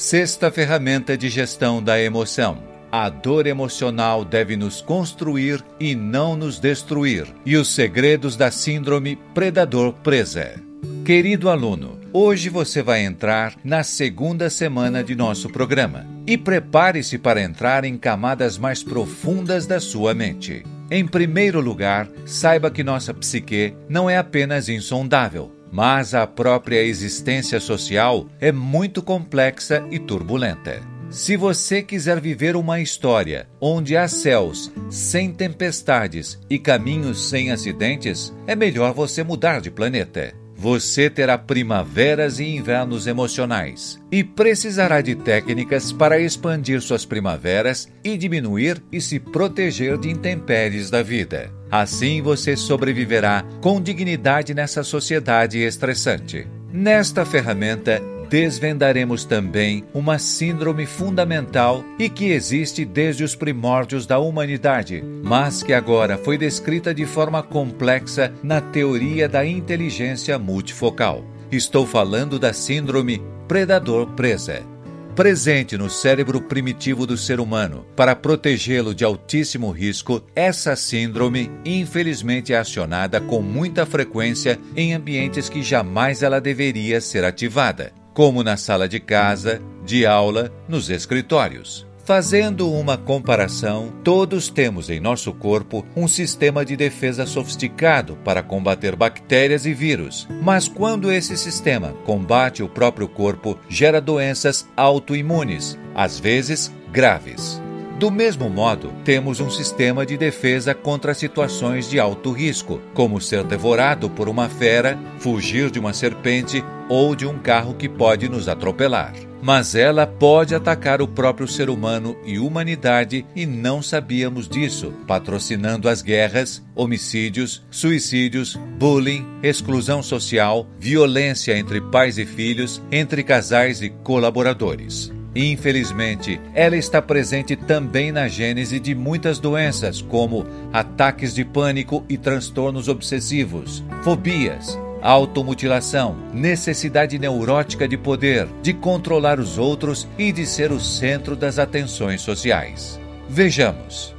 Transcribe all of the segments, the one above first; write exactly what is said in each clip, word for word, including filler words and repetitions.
Sexta ferramenta de gestão da emoção. A dor emocional deve nos construir e não nos destruir. E os segredos da síndrome predador-presa. Querido aluno, hoje você vai entrar na segunda semana de nosso programa. E prepare-se para entrar em camadas mais profundas da sua mente. Em primeiro lugar, saiba que nossa psique não é apenas insondável, mas a própria existência social é muito complexa e turbulenta. Se você quiser viver uma história onde há céus sem tempestades e caminhos sem acidentes, é melhor você mudar de planeta. Você terá primaveras e invernos emocionais e precisará de técnicas para expandir suas primaveras e diminuir e se proteger de intempéries da vida. Assim você sobreviverá com dignidade nessa sociedade estressante. Nesta ferramenta, desvendaremos também uma síndrome fundamental e que existe desde os primórdios da humanidade, mas que agora foi descrita de forma complexa na teoria da inteligência multifocal. Estou falando da síndrome predador-presa. Presente no cérebro primitivo do ser humano para protegê-lo de altíssimo risco, essa síndrome, infelizmente, é acionada com muita frequência em ambientes que jamais ela deveria ser ativada, como na sala de casa, de aula, nos escritórios. Fazendo uma comparação, todos temos em nosso corpo um sistema de defesa sofisticado para combater bactérias e vírus, mas quando esse sistema combate o próprio corpo, gera doenças autoimunes, às vezes graves. Do mesmo modo, temos um sistema de defesa contra situações de alto risco, como ser devorado por uma fera, fugir de uma serpente ou de um carro que pode nos atropelar. Mas ela pode atacar o próprio ser humano e humanidade e não sabíamos disso, patrocinando as guerras, homicídios, suicídios, bullying, exclusão social, violência entre pais e filhos, entre casais e colaboradores. Infelizmente, ela está presente também na gênese de muitas doenças, como ataques de pânico e transtornos obsessivos, fobias, automutilação, necessidade neurótica de poder, de controlar os outros e de ser o centro das atenções sociais. Vejamos.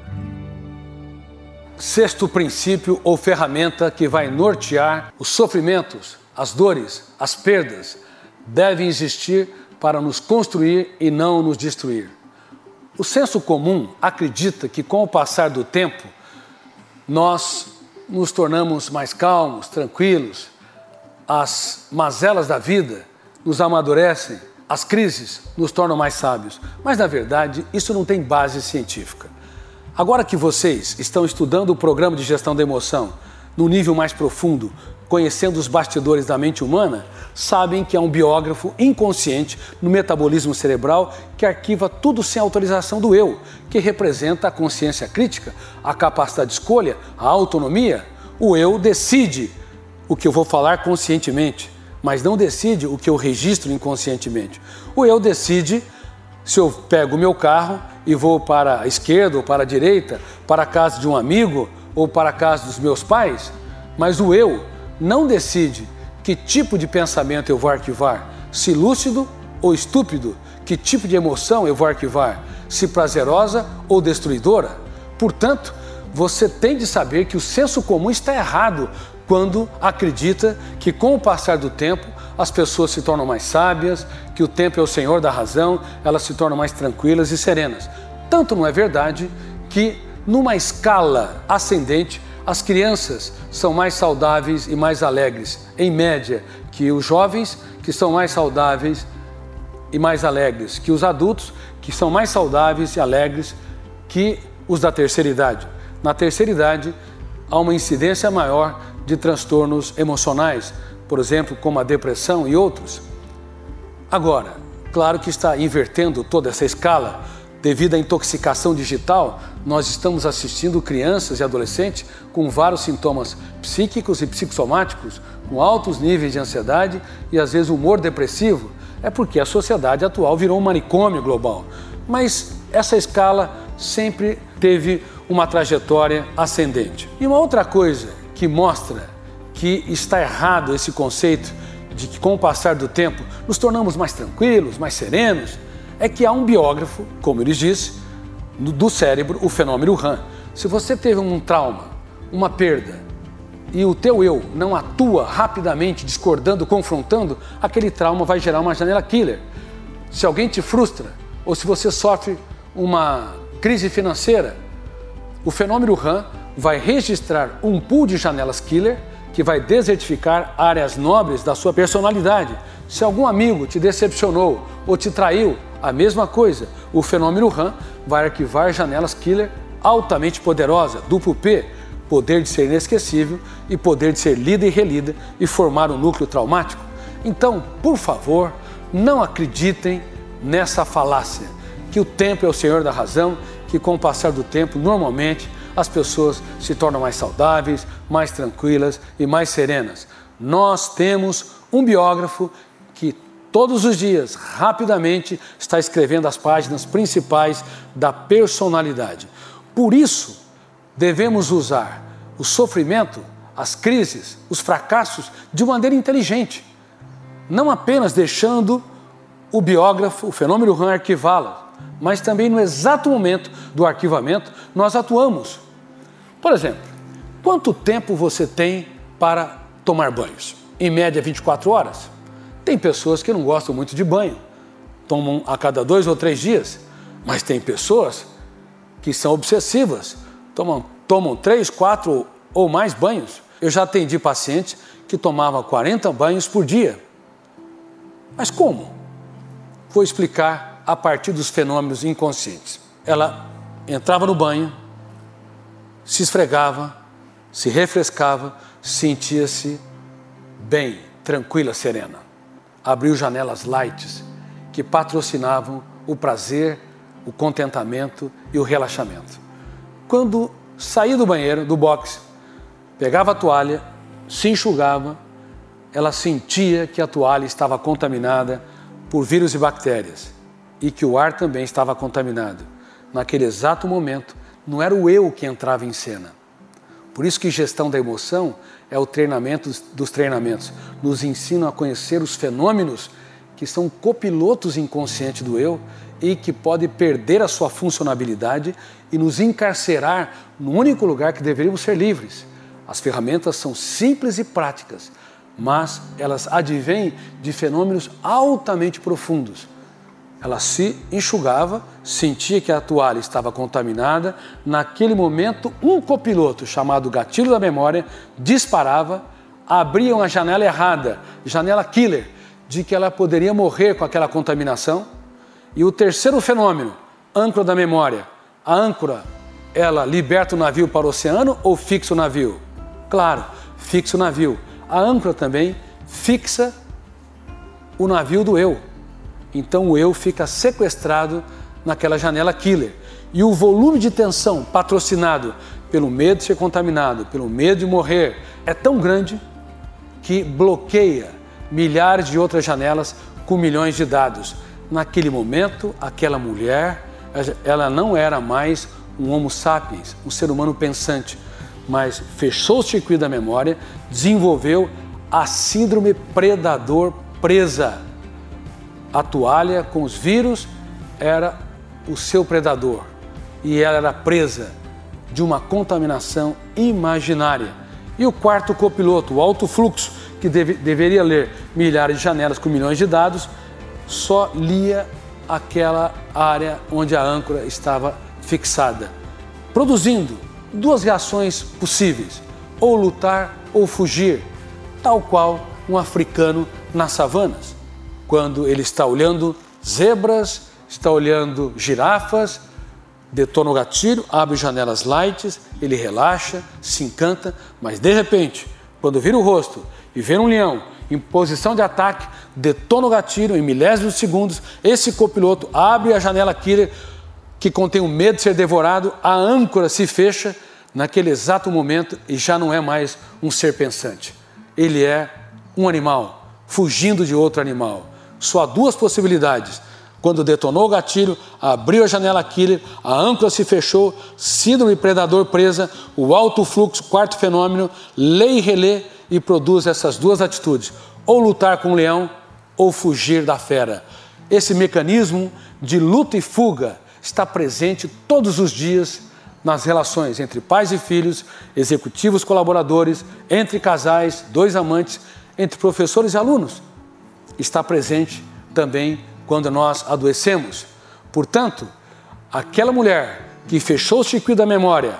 Sexto princípio ou ferramenta que vai nortear os sofrimentos, as dores, as perdas, devem existir para nos construir e não nos destruir. O senso comum acredita que com o passar do tempo, nós nos tornamos mais calmos, tranquilos, as mazelas da vida nos amadurecem, as crises nos tornam mais sábios. Mas, na verdade, isso não tem base científica. Agora que vocês estão estudando o programa de gestão da emoção no nível mais profundo, conhecendo os bastidores da mente humana, sabem que é um biógrafo inconsciente no metabolismo cerebral que arquiva tudo sem autorização do eu, que representa a consciência crítica, a capacidade de escolha, a autonomia. O eu decide o que eu vou falar conscientemente, mas não decide o que eu registro inconscientemente. O eu decide se eu pego o meu carro e vou para a esquerda ou para a direita, para a casa de um amigo ou para a casa dos meus pais, mas o eu não decide que tipo de pensamento eu vou arquivar, se lúcido ou estúpido, que tipo de emoção eu vou arquivar, se prazerosa ou destruidora. Portanto, você tem de saber que o senso comum está errado quando acredita que com o passar do tempo as pessoas se tornam mais sábias, que o tempo é o senhor da razão, elas se tornam mais tranquilas e serenas. Tanto não é verdade que numa escala ascendente as crianças são mais saudáveis e mais alegres, em média, que os jovens, que são mais saudáveis e mais alegres, que os adultos, que são mais saudáveis e alegres que os da terceira idade. Na terceira idade, há uma incidência maior de transtornos emocionais, por exemplo, como a depressão e outros. Agora, claro que está invertendo toda essa escala. Devido à intoxicação digital, nós estamos assistindo crianças e adolescentes com vários sintomas psíquicos e psicossomáticos, com altos níveis de ansiedade e às vezes humor depressivo. É porque a sociedade atual virou um manicômio global. Mas essa escala sempre teve uma trajetória ascendente. E uma outra coisa que mostra que está errado esse conceito de que com o passar do tempo nos tornamos mais tranquilos, mais serenos, é que há um biógrafo, como ele disse, do cérebro, o fenômeno RAM. Se você teve um trauma, uma perda, e o teu eu não atua rapidamente, discordando, confrontando, aquele trauma vai gerar uma janela killer. Se alguém te frustra, ou se você sofre uma crise financeira, o fenômeno RAM vai registrar um pool de janelas killer que vai desertificar áreas nobres da sua personalidade. Se algum amigo te decepcionou ou te traiu, a mesma coisa, o fenômeno RAM vai arquivar janelas killer altamente poderosas, duplo P, poder de ser inesquecível e poder de ser lida e relida e formar um núcleo traumático. Então, por favor, não acreditem nessa falácia, que o tempo é o senhor da razão, que com o passar do tempo, normalmente, as pessoas se tornam mais saudáveis, mais tranquilas e mais serenas. Nós temos um biógrafo que todos os dias, rapidamente, está escrevendo as páginas principais da personalidade. Por isso, devemos usar o sofrimento, as crises, os fracassos de maneira inteligente, não apenas deixando o biógrafo, o fenômeno RAM arquivá-la, mas também no exato momento do arquivamento nós atuamos. Por exemplo, quanto tempo você tem para tomar banhos? Em média vinte e quatro horas. Tem pessoas que não gostam muito de banho, tomam a cada dois ou três dias, mas tem pessoas que são obsessivas, tomam, tomam três, quatro ou mais banhos. Eu já atendi pacientes que tomavam quarenta banhos por dia. Mas como? Vou explicar a partir dos fenômenos inconscientes. Ela entrava no banho, se esfregava, se refrescava, sentia-se bem, tranquila, serena. Abriu janelas lights que patrocinavam o prazer, o contentamento e o relaxamento. Quando saía do banheiro, do box, pegava a toalha, se enxugava, ela sentia que a toalha estava contaminada por vírus e bactérias e que o ar também estava contaminado. Naquele exato momento, não era o eu que entrava em cena. Por isso que gestão da emoção é o treinamento dos treinamentos. Nos ensina a conhecer os fenômenos que são copilotos inconscientes do eu e que pode perder a sua funcionalidade e nos encarcerar no único lugar que deveríamos ser livres. As ferramentas são simples e práticas, mas elas advêm de fenômenos altamente profundos. Ela se enxugava, sentia que a toalha estava contaminada. Naquele momento, um copiloto chamado gatilho da memória disparava, abria uma janela errada, janela killer, de que ela poderia morrer com aquela contaminação. E o terceiro fenômeno, âncora da memória. A âncora, ela liberta o navio para o oceano ou fixa o navio? Claro, fixa o navio. A âncora também fixa o navio do eu. Então o eu fica sequestrado naquela janela killer. E o volume de tensão patrocinado pelo medo de ser contaminado, pelo medo de morrer, é tão grande que bloqueia milhares de outras janelas com milhões de dados. Naquele momento, aquela mulher, ela não era mais um homo sapiens, um ser humano pensante, mas fechou o circuito da memória, desenvolveu a síndrome predador-presa. A toalha com os vírus era o seu predador e ela era presa de uma contaminação imaginária. E o quarto copiloto, o alto fluxo, que deve, deveria ler milhares de janelas com milhões de dados, só lia aquela área onde a âncora estava fixada, produzindo duas reações possíveis, ou lutar ou fugir, tal qual um africano nas savanas. Quando ele está olhando zebras, está olhando girafas, detona o gatilho, abre janelas lights, ele relaxa, se encanta, mas de repente, quando vira o rosto e vê um leão em posição de ataque, detona o gatilho em milésimos de segundos, esse copiloto abre a janela killer que contém o medo de ser devorado, a âncora se fecha naquele exato momento e já não é mais um ser pensante. Ele é um animal, fugindo de outro animal. Só há duas possibilidades. Quando detonou o gatilho, abriu a janela killer, a âncora se fechou, síndrome predador presa, o alto fluxo, quarto fenômeno, lê e relê e produz essas duas atitudes. ou lutar com o leão ou fugir da fera. Esse mecanismo de luta e fuga está presente todos os dias nas relações entre pais e filhos, executivos, colaboradores, entre casais, dois amantes, entre professores e alunos. Está presente também quando nós adoecemos. Portanto, aquela mulher que fechou o circuito da memória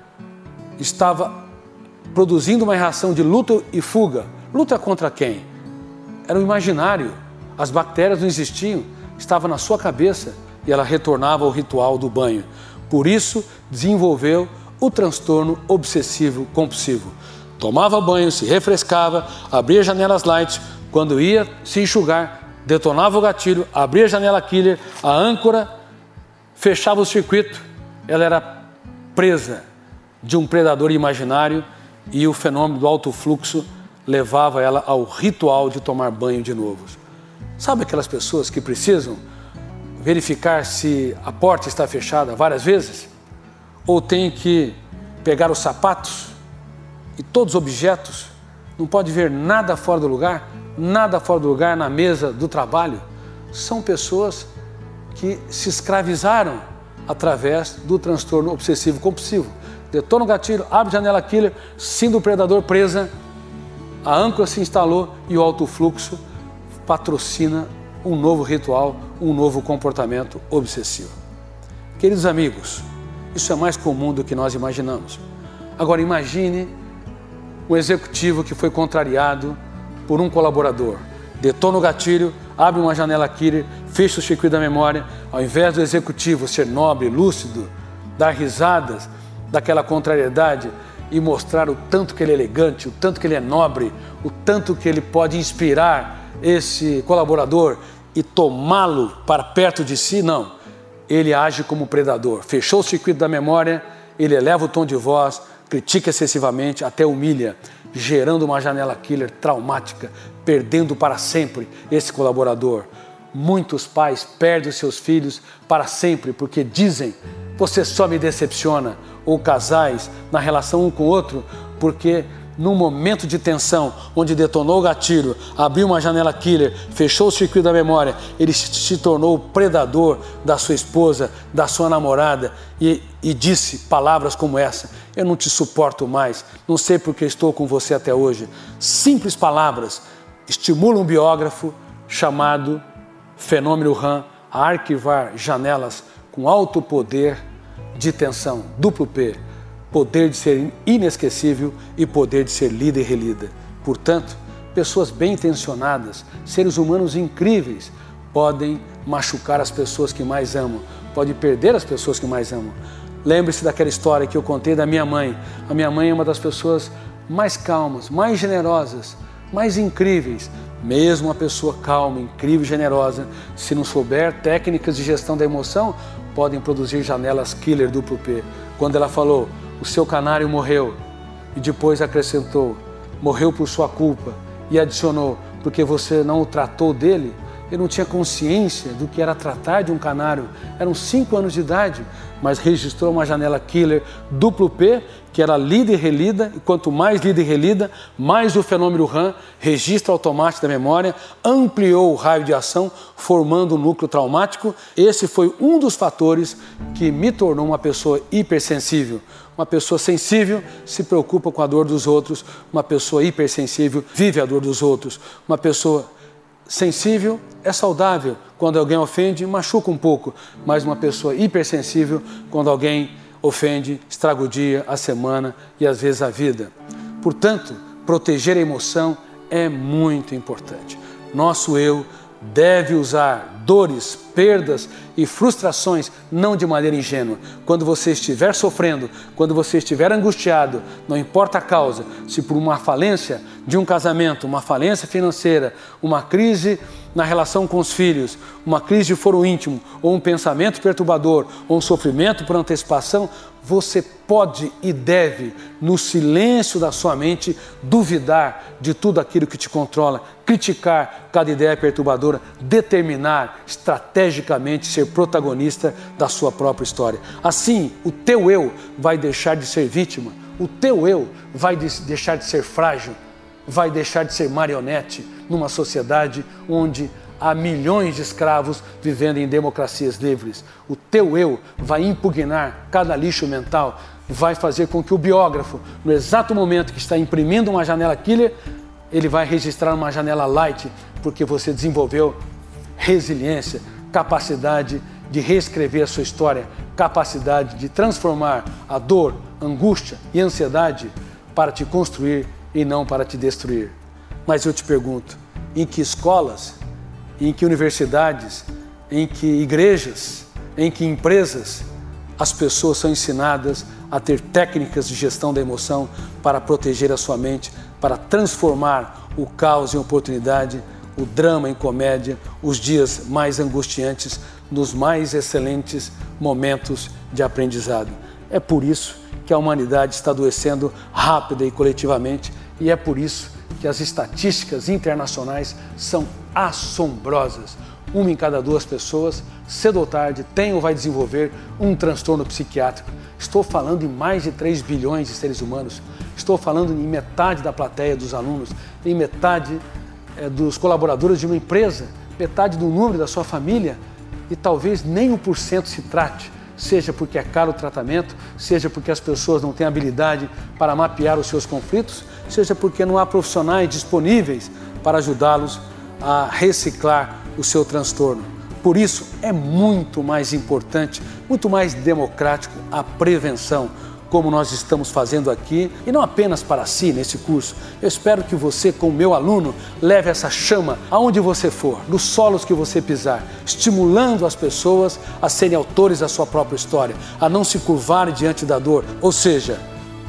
estava produzindo uma reação de luta e fuga. Luta contra quem? Era o imaginário. As bactérias não existiam, estava na sua cabeça e ela retornava ao ritual do banho. Por isso, desenvolveu o transtorno obsessivo compulsivo. Tomava banho, se refrescava, abria janelas light, quando ia se enxugar, detonava o gatilho, abria a janela killer, a âncora, fechava o circuito, ela era presa de um predador imaginário e o fenômeno do alto fluxo levava ela ao ritual de tomar banho de novo. Sabe aquelas pessoas que precisam verificar se a porta está fechada várias vezes? Ou tem que pegar os sapatos e todos os objetos, não pode ver nada fora do lugar, nada fora do lugar na mesa do trabalho? São pessoas que se escravizaram através do transtorno obsessivo compulsivo. Detona o gatilho, abre a janela killer, sinto o predador presa, a âncora se instalou e o alto fluxo patrocina um novo ritual, um novo comportamento obsessivo. Queridos amigos, isso é mais comum do que nós imaginamos. Agora imagine um executivo que foi contrariado por um colaborador. Detona o gatilho, abre uma janela killer, fecha o circuito da memória. Ao invés do executivo ser nobre, lúcido, dar risadas daquela contrariedade e mostrar o tanto que ele é elegante, o tanto que ele é nobre, o tanto que ele pode inspirar esse colaborador e tomá-lo para perto de si, não. Ele age como predador. Fechou o circuito da memória, ele eleva o tom de voz, critica excessivamente, até humilha, gerando uma janela killer traumática, perdendo para sempre esse colaborador. Muitos pais perdem os seus filhos para sempre porque dizem: você só me decepciona. Ou casais na relação um com o outro, porque num momento de tensão, onde detonou o gatilho, abriu uma janela killer, fechou o circuito da memória, ele se tornou o predador da sua esposa, da sua namorada e, e disse palavras como essa: eu não te suporto mais, não sei porque estou com você até hoje. Simples palavras estimulam um biógrafo chamado Fenômeno Ram a arquivar janelas com alto poder de tensão, duplo P, poder de ser inesquecível e poder de ser lida e relida. Portanto, pessoas bem intencionadas, seres humanos incríveis, podem machucar as pessoas que mais amam, podem perder as pessoas que mais amam. Lembre-se daquela história que eu contei da minha mãe. A minha mãe é uma das pessoas mais calmas, mais generosas, mais incríveis. Mesmo uma pessoa calma, incrível e generosa, se não souber técnicas de gestão da emoção, podem produzir janelas killer duplo P. Quando ela falou: o seu canário morreu, e depois acrescentou: morreu por sua culpa, e adicionou: porque você não o tratou dele. Eu não tinha consciência do que era tratar de um canário. Eram cinco anos de idade, mas registrou uma janela killer duplo P, que era lida e relida, e quanto mais lida e relida, mais o fenômeno Ram, registro automático da memória, ampliou o raio de ação, formando um núcleo traumático. Esse foi um dos fatores que me tornou uma pessoa hipersensível. Uma pessoa sensível se preocupa com a dor dos outros, uma pessoa hipersensível vive a dor dos outros. Uma pessoa sensível é saudável, quando alguém ofende, machuca um pouco, mas uma pessoa hipersensível, quando alguém ofende, estraga o dia, a semana e às vezes a vida. Portanto, proteger a emoção é muito importante. Nosso eu deve usar dores, perdas e frustrações não de maneira ingênua. Quando você estiver sofrendo, quando você estiver angustiado, não importa a causa, se por uma falência de um casamento, uma falência financeira, uma crise na relação com os filhos, uma crise de foro íntimo, ou um pensamento perturbador, ou um sofrimento por antecipação, você pode e deve, no silêncio da sua mente, duvidar de tudo aquilo que te controla, criticar cada ideia perturbadora, determinar estrategicamente ser protagonista da sua própria história. Assim, o teu eu vai deixar de ser vítima, o teu eu vai deixar de ser frágil, vai deixar de ser marionete numa sociedade onde há milhões de escravos vivendo em democracias livres. O teu eu vai impugnar cada lixo mental, vai fazer com que o biógrafo, no exato momento que está imprimindo uma janela killer, ele vai registrar uma janela light, porque você desenvolveu resiliência, capacidade de reescrever a sua história, capacidade de transformar a dor, angústia e ansiedade para te construir e não para te destruir. Mas eu te pergunto, em que escolas, em que universidades, em que igrejas, em que empresas as pessoas são ensinadas a ter técnicas de gestão da emoção para proteger a sua mente, para transformar o caos em oportunidade, o drama em comédia, os dias mais angustiantes nos mais excelentes momentos de aprendizado. É por isso que a humanidade está adoecendo rápida e coletivamente, e é por isso que as estatísticas internacionais são assombrosas. Uma em cada duas pessoas, cedo ou tarde, tem ou vai desenvolver um transtorno psiquiátrico. Estou falando em mais de três bilhões de seres humanos. Estou falando em metade da plateia dos alunos, em metade é, dos colaboradores de uma empresa, metade do número da sua família, e talvez nem um por cento se trate, seja porque é caro o tratamento, seja porque as pessoas não têm habilidade para mapear os seus conflitos, seja porque não há profissionais disponíveis para ajudá-los a reciclar o seu transtorno. Por isso, é muito mais importante, muito mais democrático a prevenção, como nós estamos fazendo aqui, e não apenas para si nesse curso. Eu espero que você, como meu aluno, leve essa chama aonde você for, nos solos que você pisar, estimulando as pessoas a serem autores da sua própria história, a não se curvarem diante da dor, ou seja,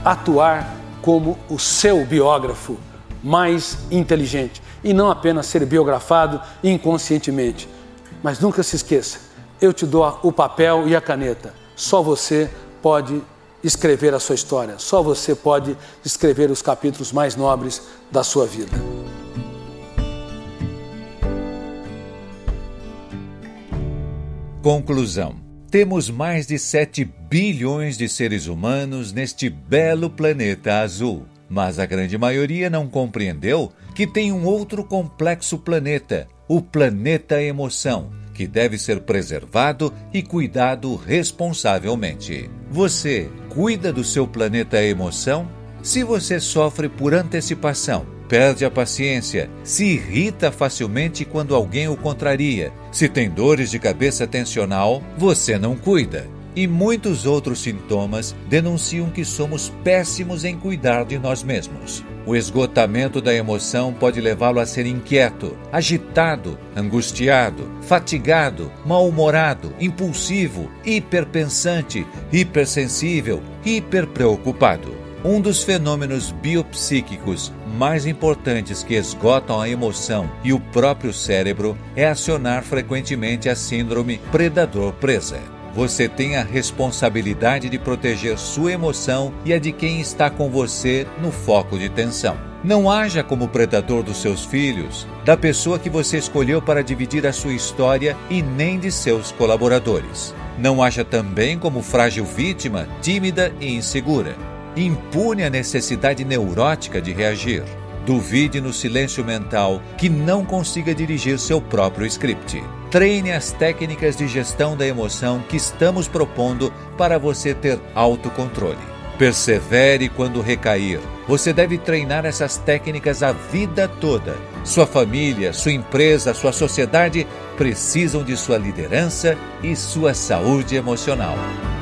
atuar como o seu biógrafo mais inteligente e não apenas ser biografado inconscientemente. Mas nunca se esqueça, eu te dou o papel e a caneta, só você pode escrever a sua história, só você pode escrever os capítulos mais nobres da sua vida. Conclusão. Temos mais de sete bilhões de seres humanos neste belo planeta azul, mas a grande maioria não compreendeu que tem um outro complexo planeta, o planeta emoção, que deve ser preservado e cuidado responsavelmente. Você cuida do seu planeta emoção? Se você sofre por antecipação, perde a paciência, se irrita facilmente quando alguém o contraria, se tem dores de cabeça tensional, você não cuida. E muitos outros sintomas denunciam que somos péssimos em cuidar de nós mesmos. O esgotamento da emoção pode levá-lo a ser inquieto, agitado, angustiado, fatigado, mal-humorado, impulsivo, hiperpensante, hipersensível, hiperpreocupado. Um dos fenômenos biopsíquicos mais importantes que esgotam a emoção e o próprio cérebro é acionar frequentemente a síndrome predador-presa. Você tem a responsabilidade de proteger sua emoção e a de quem está com você no foco de tensão. Não haja como predador dos seus filhos, da pessoa que você escolheu para dividir a sua história e nem de seus colaboradores. Não haja também como frágil vítima, tímida e insegura. Impune a necessidade neurótica de reagir. Duvide no silêncio mental que não consiga dirigir seu próprio script. Treine as técnicas de gestão da emoção que estamos propondo para você ter autocontrole. Persevere quando recair. Você deve treinar essas técnicas a vida toda. Sua família, sua empresa, sua sociedade precisam de sua liderança e sua saúde emocional.